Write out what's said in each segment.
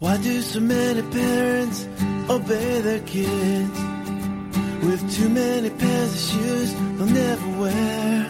Why do so many parents obey their kids with too many pairs of shoes they'll never wear?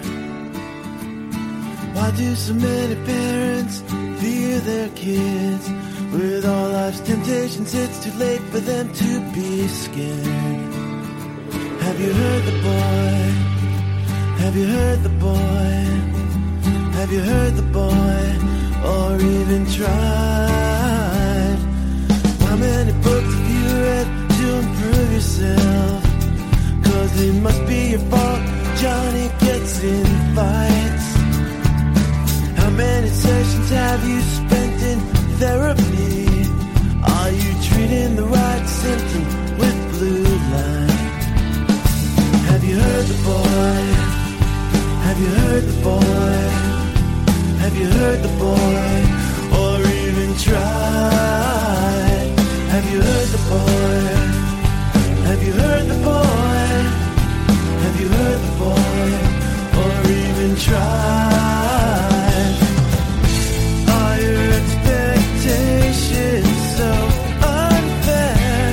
Why do so many parents fear their kids? With all life's temptations, it's too late for them to be scared. Have you heard the boy? Have you heard the boy? Have you heard the boy? Or even tried? How many books have you read to improve yourself? 'Cause it must be your fault Johnny gets in fights. How many sessions have you spent in therapy? Are you treating the right symptom with blue light? Have you heard the boy? Have you heard the boy? Have you heard the boy? Or even tried? Have you heard the boy? Have you heard the boy? Have you heard the boy? Or even tried? Are your expectations so unfair?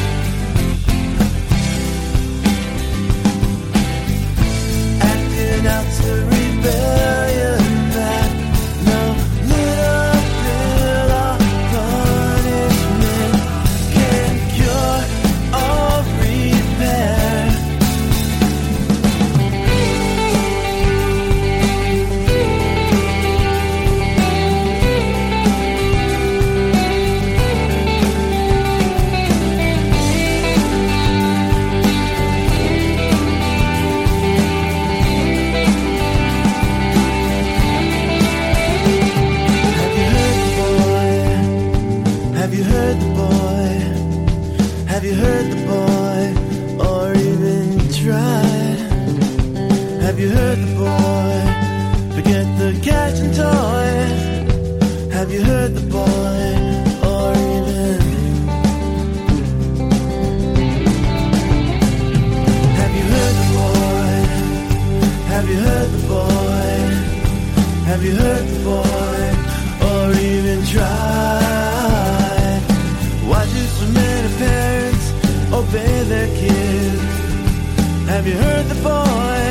Acting out to rebellion that no little bill of punishment can cure or repair. Have you heard the boy? Have you heard the boy? Or even tried? Have you heard the boy? Forget the cash and toys. Have you heard the boy? Or even have you heard the boy? Have you heard the boy? Have you heard the boy? Or even tried? Why do so many parents obey their kids? Have you heard the boy?